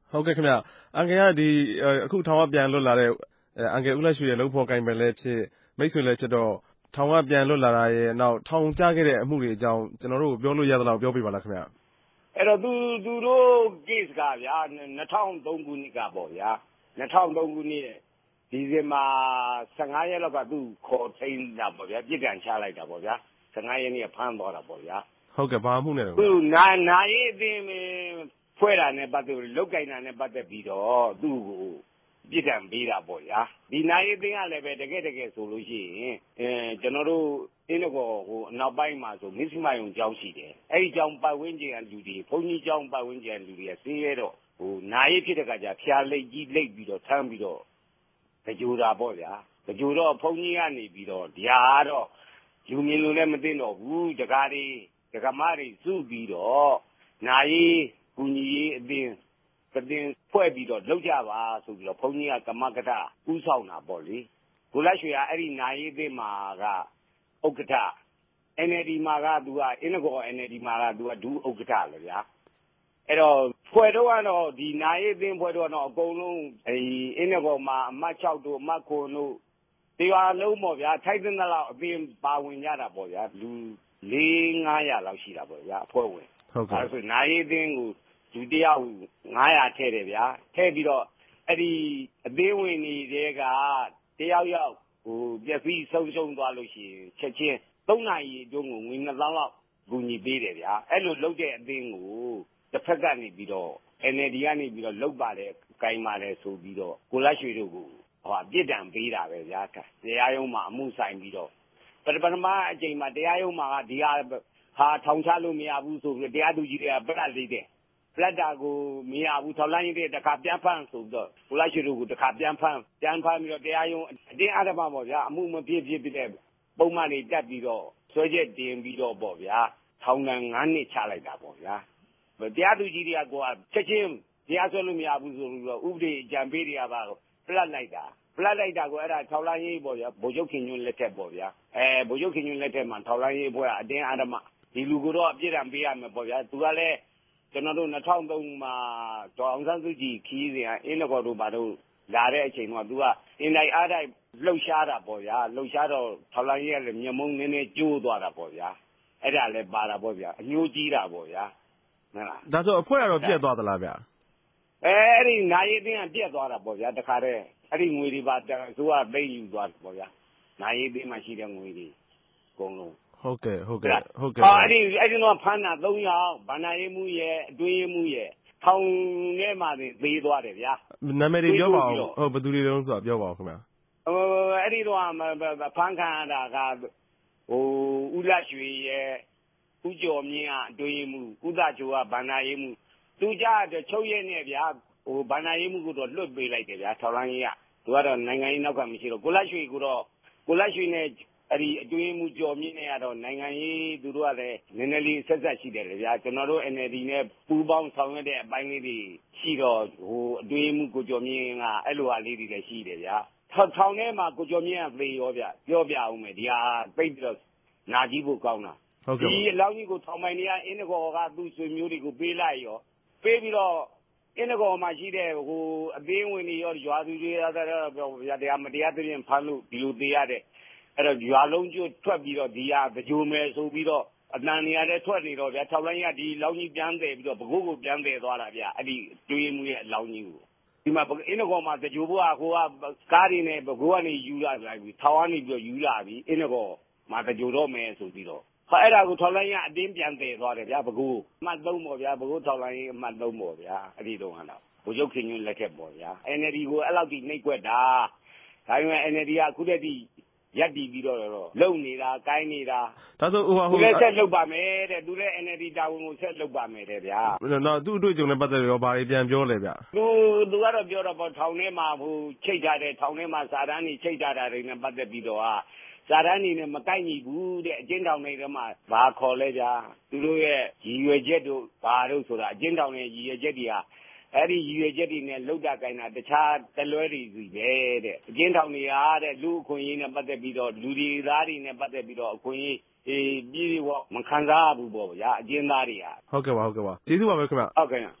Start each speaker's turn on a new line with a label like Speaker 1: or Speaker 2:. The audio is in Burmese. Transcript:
Speaker 1: ဟုတ်ကဲ့ခင်ဗျအန်ကယ်ကအခုထောင်ကပြန်လွတ်လာတဲ့အန်ကယ်ဦးလက်ရွှေရဲ့လုပ်ဖော်ကိုင်ဖက်လည်းဖြစ်မိတ်ဆွေလည်းဖြစ်တော့ထောင်ကပြန်လွတ်လာတာရဲ့နောက်ထောင်ကျခဲ့တဲ့အမှုတွေအကြောင်းကျွန်တော်တို့ပြောလို့ရသလောက်ပြောပြပါလားခင်ဗျ
Speaker 2: အဲ့တော့သူတို့ case ကဗျာ2003ခုနှစ်ကပေါ့ဗျာ2003ခုနှစ်ဒီဇင်ဘာ15ရက်လောက်ကသူ့ခေါ်ထိန်းတာပေါ့ဗျာပြစ်ဒဏ်ချလိုက်တာပေါ့ဗျာ15ရက်နေ့ကဖမ်းသွားတာပေါ့ဗျာ
Speaker 1: ဟုတ်ကဲ့ဘာမှုနဲ့လဲ
Speaker 2: သူနာရေးအသင်းဖွဲ့တာနဲ့ပတ်သက်ပြီးလုတ်ကင်တာနဲ့ပတ်သက်ပြီးတော့သူ့ကိုပြစ်ဒဏ်ပေးတာပေါ့ဗျာဒီနာရေးအသင်းကလည်းပဲတကယ်ဆိုလို့ရှိရင်ကျွန်တော်တို့အင်းကောအနောက်ပိုင်းမှာဆိုမစ္စည်းမယုံကျောင်းရှိတယ်အဲ့ဒီကျောင်းပတ်ဝန်းကျင်ကလူတွေဘုန်းကြီးကျောင်းပတ်ဝန်းကျင်လူတွေကဆေးရဲတော့နာရေးဖြစ်တဲ့ကကြဖျားလိတ်ကြီးလိတ်ပြီးတော့ထမ်းပြီးတော့ကြိုတာပေါ့ဗျာကြိုတော့ဘုန်းကြီးကနေပြီးတော့ဒီဟာကတော့ယူမြင်လို့လည်းမသိတော့ဘူးတကားတွေဒကမတွေစုပြီးတော့နာရေးကူညီရေးအသင်းဖွဲ့ပြီးတော့လောက်ကြပါဆိုပြီးတော့ဘုန်းကြီးကကမကထဥဆောင်တာပေါ့လေကိုလက်ရွှေကအဲ့ဒီနာရေးအသင်းမှာကဥက္ကဋ္ဌ NLD မှာကသူကအင်းကော NLD မှာကသူကဒုဥက္ကဋ္ဌလေဗျာအဲ့တော့ဖွဲ့တော့ကတော့ဒီနာရေးအသင်းဖွဲ့တော့အကုန်လုံးအင်းကောမှာအမှတ်6တို့အမှတ်9တို့တရားလုံးပေါ့ဗျာထိုက်တဲ့လောက်အသင်းပါဝင်ကြတာပေါ့ဗျာလူ400-500လောက်ရှိတာပေါ့ဗျာအဖွဲ့ဝင်
Speaker 1: ဟုတ်ကဲ့
Speaker 2: ဆိုနာရေးအသင်းကိုလူတယောက်900ထည့်တယ်ဗျာထည့်ပြီးတော့အဲ့ဒီအသင်းဝင်တွေကတယောက်ပျက်စီးဆုံးရှုံးသွားလို့ရှိရင်ချက်ချင်း3နာရီအတွင်းကိုငွေ2000လောက်ကူညီပေးတယ်ဗျာအဲ့လိုလုပ်တဲ့အသင်းကိုတစ်ဖက်ကနေပြီးတော့ NLD ကနေပြီးတော့လုပ်ပါတယ်ကင်ပါတယ်ဆိုပြီးတော့ကိုလက်ရွှေတို့ကိုပြစ်ဒဏ်ပေးတာပဲဗျာတရားရုံးမှာအမှုဆိုင်ပြီးတော့ပထမအချိန်မှာတရားရုံးမှာကဒီဟာထောင်ချလို့မရဘူးဆိုပြီးတရားသူကြီးတွေကပြတ်လိုက်တယ်ပြတ်တာကိုမရဘူးထောက်လိုင်းတဲ့တခါပြန်ဖမ်းဆိုတော့ကိုလိုက်ရွှေတို့ကိုတခါပြန်ဖမ်းပြီးတော့တရားရုံးအတင်းအဓမ္မပေါ့ဗျာအမှုမဖြစ်တဲ့ပုံမှန်တွေတက်ပြီးတော့ဆွဲချက်တင်ပြီးတော့ပေါ့ဗျာထောင်ဒဏ်9နှစ်ချလိုက်တာပေါ့ဗျာတရားသူကြီးတွေကချက်ချင်းတရားစွဲလို့မရဘူးဆိုပြီးတော့ဥပဒေအကြံပေးတွေကပါပြတ်လိုက်တာကိုအဲ့ဒါထောက်လိုင်းရေးပေါ့ဗျာဗိုလ်ချုပ်ခင်ညွန့်လက်ထက်ပေါ့ဗျာဗိုလ်ချုပ်ခင်ညွန့်လက်ထက်မှာထောက်လိုင်းရေးအဖွဲ့အတင်းအဓမ္မဒီလူကိုတော့အပြစ်ဒဏ်ပေးရမယ်ပေါ့ဗျာသူကလည်းကျွန်တော်တို့2003မှာဒေါ်အောင်ဆန်းစုကြည်ခီးစဉ်ကအင်းကောတို့ဘာတို့လာတဲ့အချိန်မှာသူကအင်တိုင်းအားတိုင်းလှုပ်ရှားတာပေါ့ဗျာလှုပ်ရှားတော့ထောက်လိုင်းရေးကလည်းမျက်မုံးနည်းနည်းကျိုးသွားတာပေါ့ဗျာအဲ့ဒါလည်းပါတာပေါ့ဗျာအညိုးကြီးတာပေါ့ဗျာ
Speaker 1: ဟုတ်လားဒါဆိုအဖွဲ့ကတော့ပြတ်သွားသလားဗျာ
Speaker 2: အဲ့ဒီနာရေးအသင်းကပြတ်သွားတာပေါ့ဗျာတခါတည်းအဲ့ဒီငွေတွေပါသူကသိယူသွားတယ်ပေါ့ဗျာနာရေးအသင်းမှာရှိတဲ့ငွေတွေအကုန်လုံး
Speaker 1: ဟုတ်ကဲ့အဲ့
Speaker 2: ဒီတော့ဖမ်းတာ3ယောက်ဗန္ဒာရေးမှုရဲ့အတွင်းရေးမှုရဲ့ထောင်ထဲမှာသေးသွားတယ်ဗျာ
Speaker 1: နာမည်တွေပြောပါအောင်ဟုတ်ဘယ်သူတွေတုန်းဆိုတာပြောပါအောင်ခင်ဗျာ
Speaker 2: အဲ့ဒီတော့ဖမ်းခံရတာကဦးလက်ရွှေရဲ့ဦးကျော်မြင့်ကအတွင်းရေးမှုဦးသားချိုကဗန္ဒာရေးမှုသူကြချုပ်ရဲ့နဲ့ဗျာဗန္ဒာရေးမှုကိုတော့လွတ်ပေးလိုက်တယ်ဗျာထောက်လိုင်းရေးကသူကတော့နိုင်ငံရေးနောက်ကမရှိတော့ကိုလက်ရွှေနဲ့အဲ့ဒီအတွင်းမှုကြော်မြင့်နေရတော့နိုင်ငံရေးသူတို့ကလည်းနည်းနည်းလေးဆက်ရှိတယ်လေဗျာကျွန်တော်တို့ NLD နဲ့ပူးပေါင်းဆောင်ရွက်တဲ့အပိုင်းလေးတွေရှိတော့အတွင်းမှုကိုကြော်မြင့်ကအဲ့လိုဟာလေးတွေလည်းရှိတယ်ဗျာထောင်ထဲမှာကိုကြော်မြင့်ကသေရောဗျပြောပြအောင်မယ်ဒီဟာပိတ်ပြီးတော့နာကြည့်ဖို့ကောင်းတာဒီအလောင်းကြီးကိုထောင်ပိုင်တွေကအင်းကောကသူ့ဆွေမျိုးတွေကိုပေးလိုက်ရောပေးပြီးတော့အင်းကောမှာရှိတဲ့အသင်းဝင်တွေရောရွာသူတွေရောတရားမတရားသဖြင့်ဖမ်းလို့ဒီလိုသေးရတဲ့အဲ့တော့ရွာလုံးကျွတ်ထွက်ပြီးတော့ဒီဟာကြိုမယ်ဆိုပြီးတော့အတန်နေရာနဲ့ထွက်နေတော့ဗျာထောက်လိုင်းကဒီလောင်းကြီးပြန်တယ်ပြီးတော့ဘကိုးကိုပြန်တယ်သွားတာဗျာအဲ့ဒီတွေးမှုရဲ့အလောင်းကြီးကိုဒီမှာအင်းကောမှာကြိုဖို့ကကားတွေနဲ့ဘကိုးကနေယူလာလိုက်ပြီးထောင်ကနေပြီးတော့ယူလာပြီးအင်းကောမှာကြိုတော့မယ်ဆိုပြီးတော့အဲ့ဒါကိုထောက်လိုင်းကအတင်းပြန်တယ်သွားတယ်ဗျာဘကိုးအမှတ်3ပေါ့ဗျာဘကိုးထောက်လိုင်းအမှတ်3ပေါ့ဗျာအဲ့ဒီတော့ကတော့ဗိုလ်ချုပ်ခင်ညွန့်လက်ထက်ပေါ့ဗျာ NLD ကိုအဲ့လောက်ထိနှိပ်ကွက်တာဒါပေမဲ့ NLD ကအခုတည်းကရပ်တည်ပြီးတော့လုံနေတာကိုင်းနေတာ
Speaker 1: ဒါဆို
Speaker 2: သူလည်းဆက်လုပ်ပါမယ်တဲ့သူလည်း NLD တာဝန်ကိုဆက်လုပ်ပါမယ်တဲ့ဗျာ
Speaker 1: နော်သူ့အတွေ့အကြုံနဲ့ပတ်သက်ပြီးတော့ဘာတွေပြန်ပြောလဲဗျ
Speaker 2: သူကတော့ပြောတော့ပေါ့ထောင်ထဲမှာချိတ်ထားတဲ့ထောင်ထဲမှာစာတန်းကြီးချိတ်ထားတာတွေနဲ့ပတ်သက်ပြီးတော့စာတန်းနေနဲ့မကိုက်ညီဘူးတဲ့အကျဉ်းထောင်တွေထဲမှာဘာခေါ်လဲဗျာသူတို့ရဲ့ရည်ရွယ်ချက်တို့ဘာတို့ဆိုတာအကျဉ်းထောင်ရဲ့ရည်ရွယ်ချက်တွေကအဲ့ဒီရည်ရွယ်ချက်တွေနဲ့လှုပ်တာကိုင်းတာတခြားတလွဲတွေစီပဲတဲ့အကျဉ်းထောင်တွေကတဲ့လူအခွင့်အရေးနဲ့ပတ်သက်ပြီးတော့လူတွေသားတွေနဲ့ပတ်သက်ပြီးတော့အခွင့်အရေးပြည်မခံစားရဘူးပေါ့ဗျာအကျဉ်းသားတွေက
Speaker 1: ဟုတ်ကဲ့ပါကျေးဇူးပါပဲခင်ဗျ
Speaker 2: ဟုတ်ကဲ့